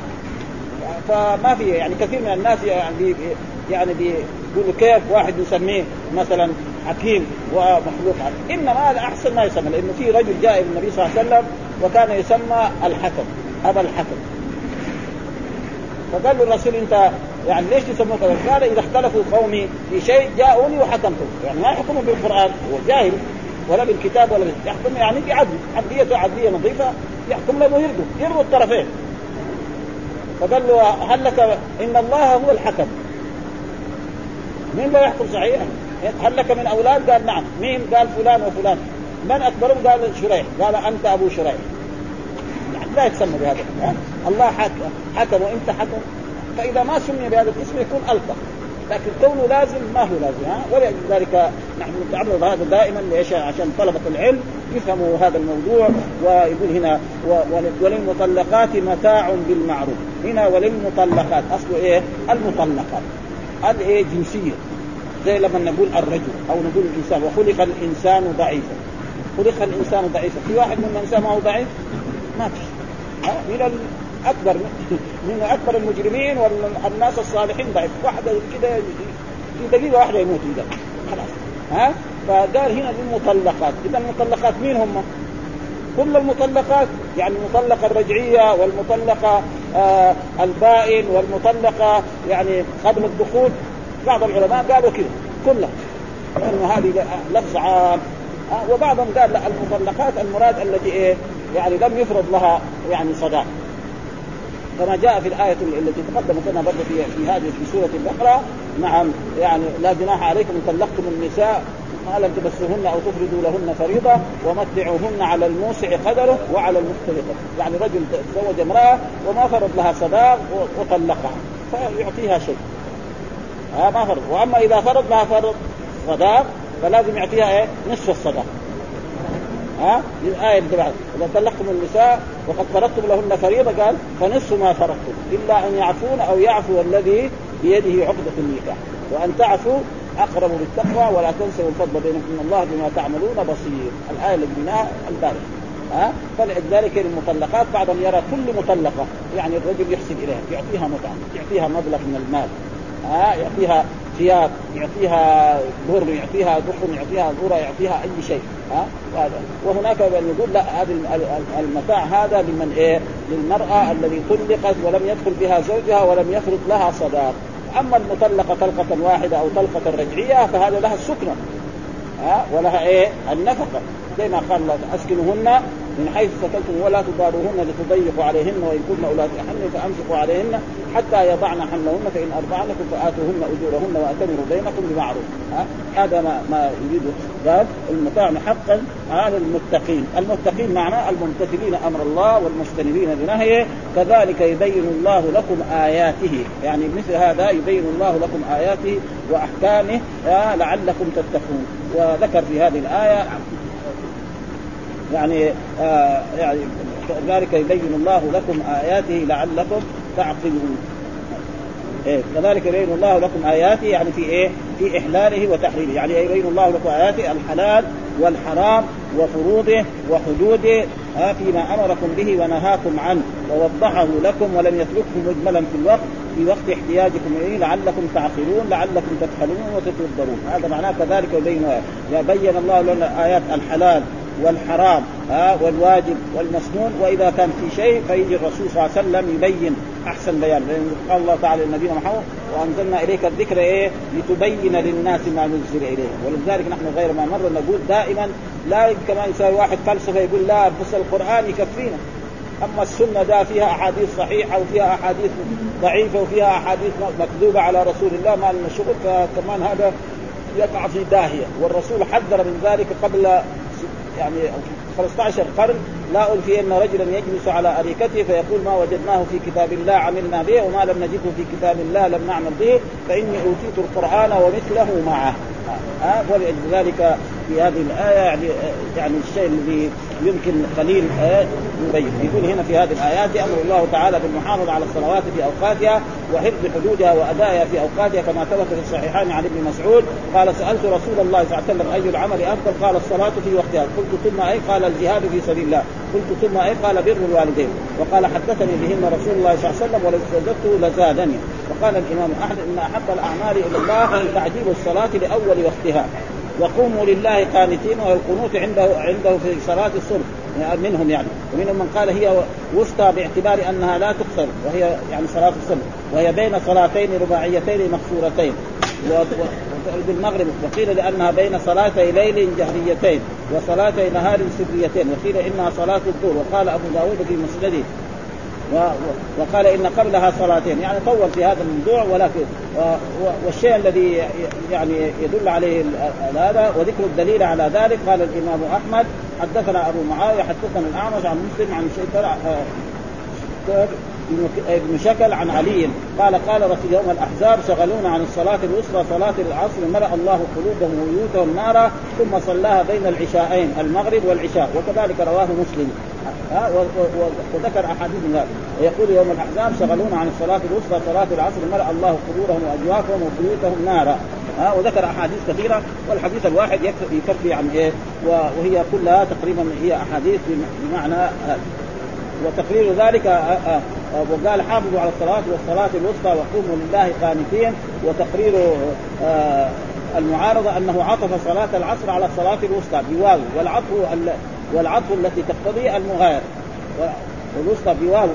فما في يعني كثير من الناس يعني بيقولوا كيف واحد يسميه مثلا حكيم ومخلوق عليه. إنما هذا أحسن ما يسمى، لأنه في رجل جاء إلى النبي صلى الله عليه وسلم وكان يسمى الحكم أبا الحكم، فقال له الرسول أنت يعني ليش تسموه كذا؟ قال إذا اختلفوا قومي في شيء جاءوني وحكمتم. يعني ما يحكموا بالقرآن، هو جاهل ولا بالكتاب ولا يحكم يعني بعدل، عدلية نظيفة يحكم له يرضوا الطرفين. فقال له هل لك إن الله هو الحكم، مين لا يحكم صحيح؟ هل لك من أولاد؟ قال نعم. مين؟ قال فلان وفلان. من أكبرهم؟ قال شريح. قال أنت أبو شريح. يعني لا يتسمى بهذا. الله حكم وأنت حكم، فإذا ما سمي بهذا الاسم يكون ألطف، لكن كونه لازم ما هو لازم. ولذلك نحن نتعرض هذا دائما عشان طلبة العلم يفهموا هذا الموضوع. ويقول هنا وللمطلقات متاع بالمعروف. هنا وللمطلقات أصله إيه؟ المطلقات الإيه جنسية، زي لما نقول الرجل أو نقول الإنسان وخلق الإنسان ضعيفا. خلق الإنسان ضعيفا، في واحد من الإنسان ما هو ضعيف؟ ما فيش. من أكبر المجرمين والناس الصالحين ضعيف. واحدة كده في دقيقة واحدة يموت إذا خلاص. فقال هنا للمطلقات. إذا المطلقات مين هم؟ كل المطلقات، يعني المطلقة الرجعية والمطلقة البائن والمطلقة يعني قبل الدخول. بعض العلماء قالوا كده كلها لأنه هذه لفظ عام. وبعضهم قال لا، المطلقات المراد التي إيه يعني لم يفرض لها يعني صداق، كما جاء في الآية التي تقدمت لنا برضه في هذه في سورة البقرة. نعم يعني لا جناح عليكم إن طلقتم النساء ما لم تمسوهن أو تفرضوا لهن فريضة ومتعوهن على الموسع قدره وعلى المختلف. يعني رجل تزوج امرأة وما فرض لها صداق وطلقها فيعطيها شيء ما فرض. وأما إذا فرض لها فرض صداق فلازم يعطيها إيه؟ نصف الصداق. الآية اللي بعد إذا طلقتم النساء وقد فرضتم لهن فريضة قال فنصف ما فرضتم إلا أن يعفون أو يعفو الذي بيده عقدة النكاح وأن تعفوا أقرب بالتقوى ولا تنسوا الفضل بينكم إن الله بما تعملون بصير. الآية اللي قلناها البارح. فلذلك المطلقات بعضهم يرى كل مطلقة يعني الرجل يحسن إليها يعطيها متعة، يعطيها مبلغ من المال، يعطيها ثياب، يعطيها بر، يعطيها دخن، يعطيها ذرة، يعطيها أي شيء. وهناك من يقول لا، هذا المتاع هذا لمن للمرأة الذي طلقت ولم يدخل بها زوجها ولم يفرض لها صداق. أما المطلقة طلقة واحدة أو طلقة رجعية فهذا لها السكنة ولها النفقة، زي ما قال الله أسكنهن من حيث سكنتم ولا تضاروهن لتضيقوا عليهن وإن كن أولاد حمل فأمسكوا عليهن حتى يضعن حملهن فإن أرضعن لكم فآتوهن أجورهن وأتمروا بينكم بمعروف. هذا ما يريده قال المتاع حقا على المتقين. المتقين معناه الممتثلين أمر الله والمجتنبين لنهيه. كذلك يبين الله لكم آياته، يعني مثل هذا يبين الله لكم آياته وأحكامه لعلكم تتقون. وذكر في هذه الآية يعني ذلك يبين الله لكم آياته لعلكم تعقلون. كذلك يبين الله لكم آياته يعني في إحلاله وتحريمه، يعني يبين الله لكم آياته الحلال والحرام وفروضه وحدوده فيما أمركم به ونهاكم عنه ووضحه لكم ولم يتركه مجملا في وقت احتياجكم إليه لعلكم تعقلون لعلكم تفعلون وتتدبرون. هذا معناه كذلك يبين الله لنا آيات الحلال والحرام والواجب والمسنون. وإذا كان في شيء فيجي الرسول صلى الله عليه وسلم يبين أحسن بيان، لأن قال الله تعالى للنبي محمد وأنزلنا إليك الذكر لتبين للناس ما نزل إليه. ولذلك نحن غير ما مرة نقول دائما لا كما يساوي واحد فلسفة يقول لا بس القرآن يكفينا، أما السنة ده فيها أحاديث صحيحة وفيها أحاديث ضعيفة وفيها أحاديث مكذوبة على رسول الله ما لنا شغل، فكمان هذا يقع في داهية. والرسول حذر من ذلك قبل يعني 15 قرن. لا ألفي أن رجلا يجلس على أريكته فيقول ما وجدناه في كتاب الله عملنا به وما لم نجده في كتاب الله لم نعمل به فإني أوتيت القرآن ومثله معه. ولذلك في هذه الآية يعني الشيء الذي يمكن قليل يبين. يقول هنا في هذه الآيات أمر الله تعالى بالمحافظة على الصلوات في أوقاتها وحفظ حدودها وأدائها في أوقاتها كما ثبت في الصحيحين عن ابن مسعود قال سألت رسول الله صلى الله عليه وسلم أي العمل أفضل؟ قال الصلاة في وقتها. قلت ثم أي؟ قال الجهاد في سبيل الله. قلت ثم أي؟ قال بر الوالدين. وقال حدثني بهن رسول الله صلى الله عليه وسلم ولو استزدته لزادني. وقال الإمام أحمد إن أحب الأعمال إلى الله تعجيل الصلاة لأول وقتها وقوموا لله قانتين. والقنوت عنده في صلاة الصبح منهم يعني. ومنهم من قال هي وسطى باعتبار أنها لا تقصر وهي يعني صلاة الصبح وهي بين صلاتين رباعيتين مقصورتين بالمغرب. وقيل لأنها بين صلاتي ليل جهريتين وصلاتي نهار سريتين. وقيل إنها صلاة الظهر. وقال أبو داود في مسنده وقال إن قبلها صلاتين، يعني طول في هذا الموضوع. ولكن والشيء الذي يعني يدل عليه هذا وذكر الدليل على ذلك قال الإمام أحمد حدثنا أبو معاوية حدثنا الأعمش عن مسلم عن ابن شكل عن علي قال رسول يوم الأحزاب شغلونا عن الصلاة الوسطى صلاة العصر ملأ الله قلوبهم وبيوتهم نارا ثم صلاها بين العشاءين المغرب والعشاء. وكذلك رواه مسلم وذكر أحاديث من هذا. ويقول يوم الأحزاب شغلونا عن الصلاة الوسطى صلاة العصر ملأ الله قبورهم وأجوافهم وبيوتهم نارا. وذكر أحاديث كثيرة والحديث الواحد يكفي عن وهي كلها تقريبا هي أحاديث بمعنى وتقرير ذلك. وقال حافظوا على الصلاة والصلاة الوسطى وقوموا لله قانتين. وتقرير المعارضة أنه عطف صلاة العصر على الصلاة الوسطى بواو والعطف التي تقتضي المغاير والوسطى بواو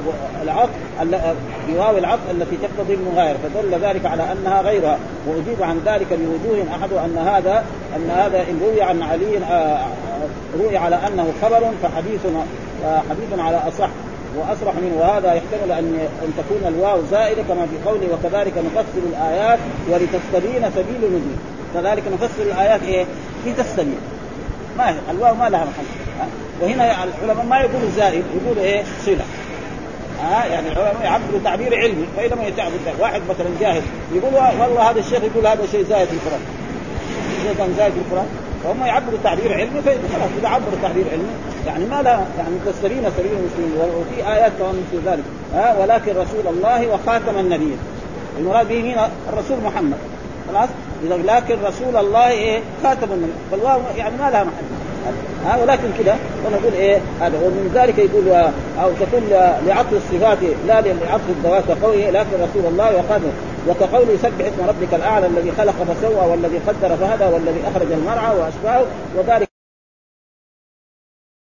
العطف التي تقتضي المغاير فدل ذلك على أنها غيرها. وأجيب عن ذلك بوجوه أحد أن هذا إن روي عن علي روي على أنه خبر فحديث على أصح وأصرح منه. وهذا يحتمل أن تكون الواو زائدة كما في قوله وكذلك نفسر الآيات ولتستبين سبيل النزول. كذلك نفسر الآيات في تستبين ما الواو ما لها محل. وهنا العلماء ما يقولوا زائد يقولوا صلة. يعني العلماء يعبروا تعبير علمي. فإذا ما يتعبد واحد مثلا جاهل يقول والله هذا الشيخ يقول هذا شيء زائد في القرآن إذا كان زائد في القرآن فهم يعبروا تعبير علمي. فخلاص إذا عبروا تعبير علمي يعني ما لا يعني تستبين سبيل المسلمين. وفي آيات كمان في ذلك ولكن رسول الله وخاتم النبيين المراد به مين؟ الرسول محمد. خلاص لكن رسول الله إيه خاتم النبي، فالواو يعني ما لها محل. ولكن كده ونقول إيه هذا. ومن ذلك يقول أو تكون لعطف الصفات لا لعطف الذوات كقوله لكن رسول الله وقدر، وكقوله يسبح اسم ربك الأعلى الذي خلق فسوى والذي قدر فهدى والذي أخرج المرعى وأشباهه. وذلك